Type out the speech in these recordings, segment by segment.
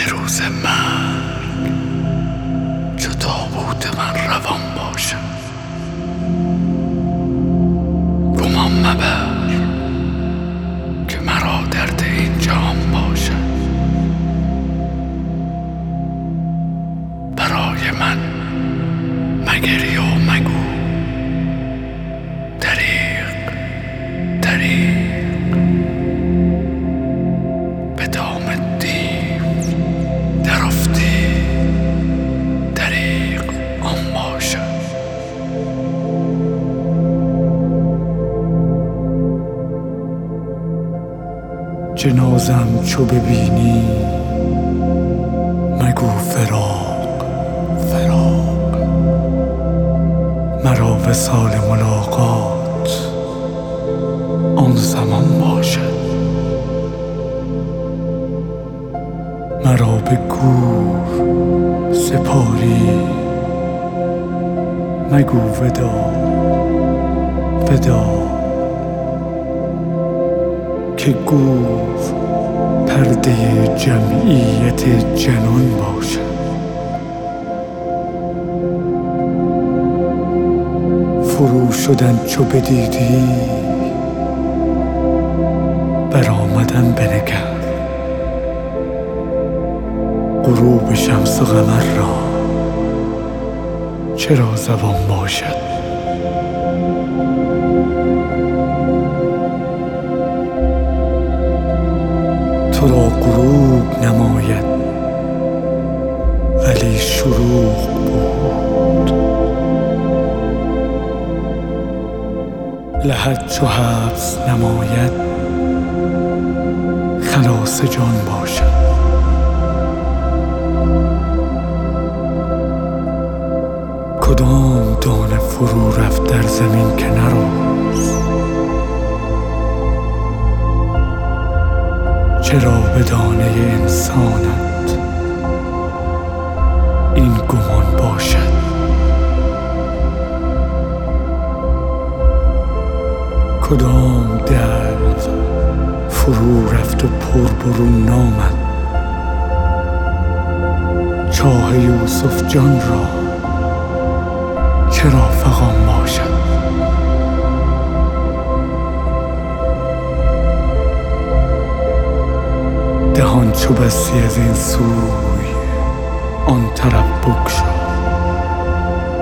روز مرگ چو تابوت من روان باشد، گمان مبر که مرا درد این جهان باشد. برای من مگری و مگو دریغ دریغ، به دام دیو درافتی دریغ آن باشد. جنازم چو ببینی مگو فراق فراق، مرا وصال ملاقات آن زمان باشد. مرا به گور سپاری مگو ودا ودا، که گور پرده جمعیت جنان باشد. فرو شدن چو بدیدی برآمدن بنگر، غروب شمس و قمر را چرا زبان باشد. تو را غروب نماید ولی شروق بود، لحد چو حبس نماید خلاص جان باشد. کدام دانه فرو رفت در زمین که نرفت، چرا به دانه انسانت این گمان باشد. کدام درد فرو رفت و پر برون نامد، چاه یوسف جان را چرا فغان باشد. دهان چو بستی از این سوی آن طرف بگشا،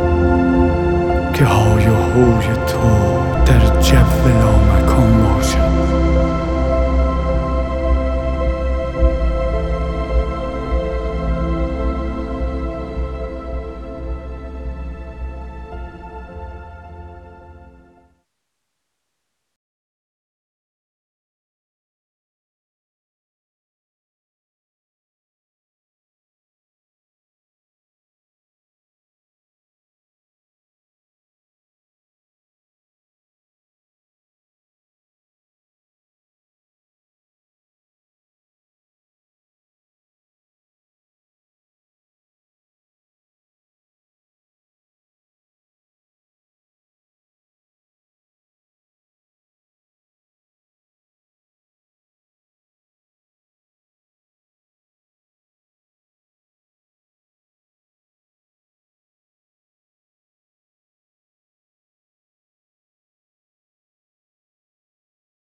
که های و هوی تو در جو لامکان باشد.